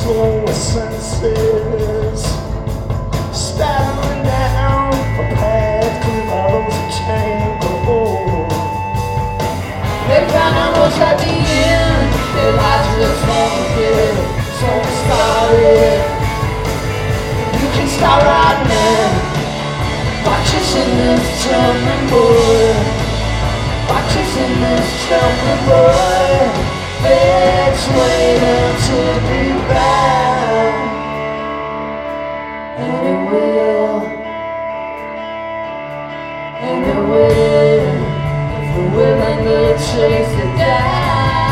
slow senses, staggering down a path to those attainable. They found out what's at the end. Their lives just won't get so started. You can start right now. Watch us in this jumping boy. Watch us in this jumping boy. Let's wait until we bound. And it will. And it will. If we're willing to chase it down.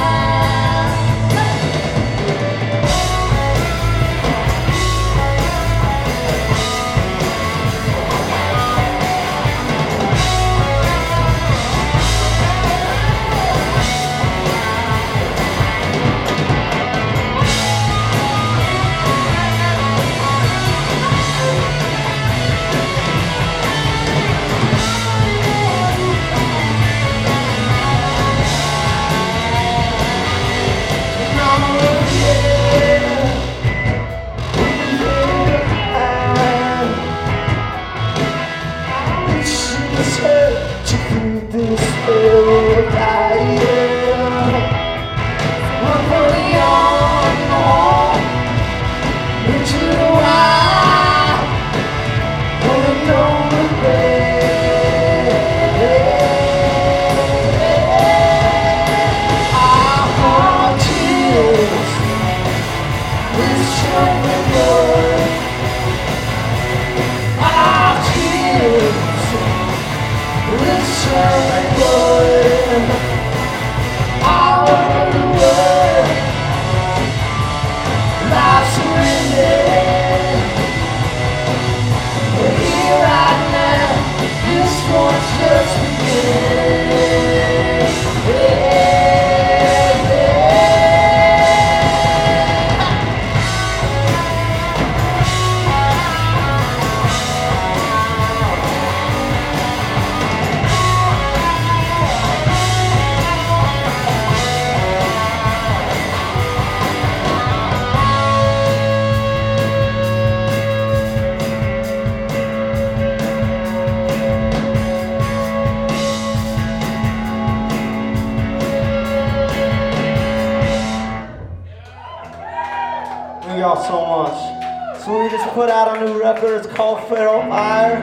Thank y'all so much. So we just put out a new record. It's called Feral Fire.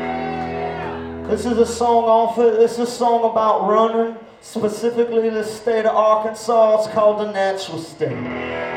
This is a song off it. This is a song about running, specifically the state of Arkansas. It's called The Natural State.